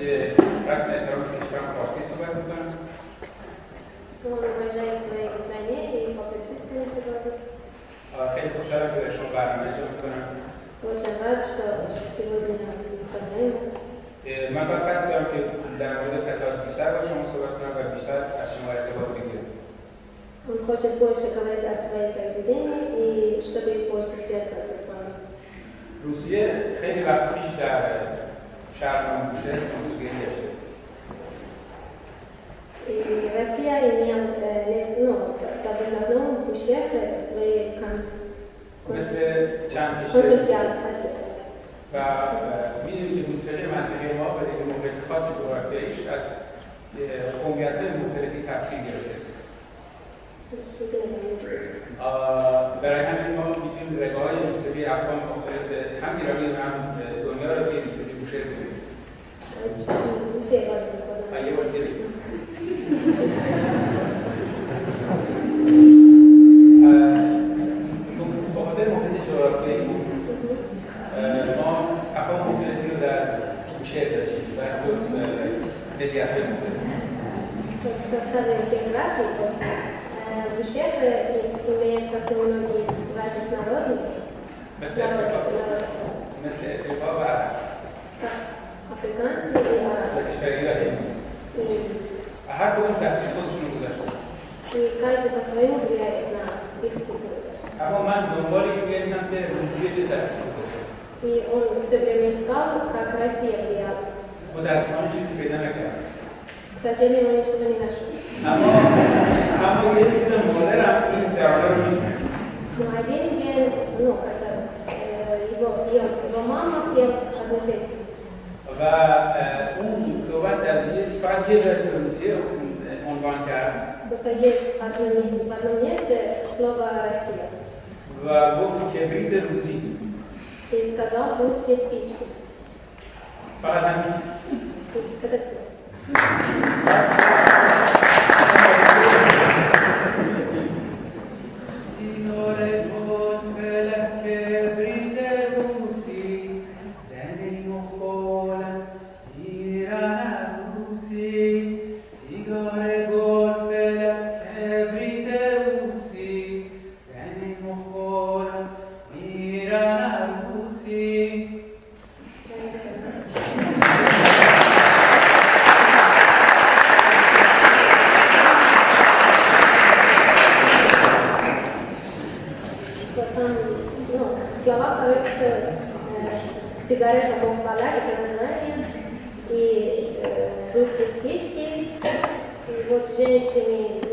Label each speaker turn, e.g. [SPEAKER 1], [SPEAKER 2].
[SPEAKER 1] رسم احترام کشورم فارسی صحبت میکنم.
[SPEAKER 2] Он уважает свои знания и по-персидски говорит.
[SPEAKER 1] خیلی خوشحالم که در شما برنامه اجرا میکنم.
[SPEAKER 2] Очень рад, что сегодня выставляем.
[SPEAKER 1] من فقط قصد دارم که در مورد قطعات بیشتر با شما صحبت کنم و بیشتر از شما ارتباط بگیرم.
[SPEAKER 2] Он хочет больше говорить о своих произведениях и чтобы больше связываться с вами.
[SPEAKER 1] روسیه خیلی وقت پیش در شهر منگوشه موسیقی داشته.
[SPEAKER 2] И Россия имела, ну, давно в Бушах свои
[SPEAKER 1] مثل چند کشور
[SPEAKER 2] концерты.
[SPEAKER 1] و می‌دونید که موسیقی منطقه ما به یک موقعیت خاصی جغرافیاییش از قومیت‌های مختلفی تفسیر گرفته. برای همین ما می‌تونیم رگه‌های موسیقی افغان مختلف هم ایرانی و هم دنیا رو توی موسیقی بوشهر ببینیم. یه بار دیگه با خاطر موقعیت جغرافیایی ما افغان مختلفی رو در بوشهر داشتیم و ملیت‌های مختلف.
[SPEAKER 2] В составе географии Бушах имеет совсем многие разных народов.
[SPEAKER 1] مثل افریقا و عرب.
[SPEAKER 2] Африканцы и арабы.
[SPEAKER 1] هر کدوم تاثیر خودشون رو گذاشته.
[SPEAKER 2] И каждый по-своему влияет на их культуру.
[SPEAKER 1] اما من دنبال این می‌گشتم که روسیه چه تاثیری گذاشته.
[SPEAKER 2] И он все время искал, как Россия влияла.
[SPEAKER 1] متأسفانه چیزی پیدا نکردم.
[SPEAKER 2] К сожалению, он ничего не нашел.
[SPEAKER 1] اما یه چیز مادرم این درآمد رو می‌کنه.
[SPEAKER 2] Но один день, ну, это его мама пела одну песню.
[SPEAKER 1] و اون صحبت از فقط یه جلسه روسیه عنوان کرد.
[SPEAKER 2] Просто есть в одном месте слово «Россия».
[SPEAKER 1] و گفت کبریت روسی.
[SPEAKER 2] И сказал «русские спички».
[SPEAKER 1] فقط همین.
[SPEAKER 2] Это все. Слова, короче, сигарета бомбала, это название, и русские спички, и вот женщины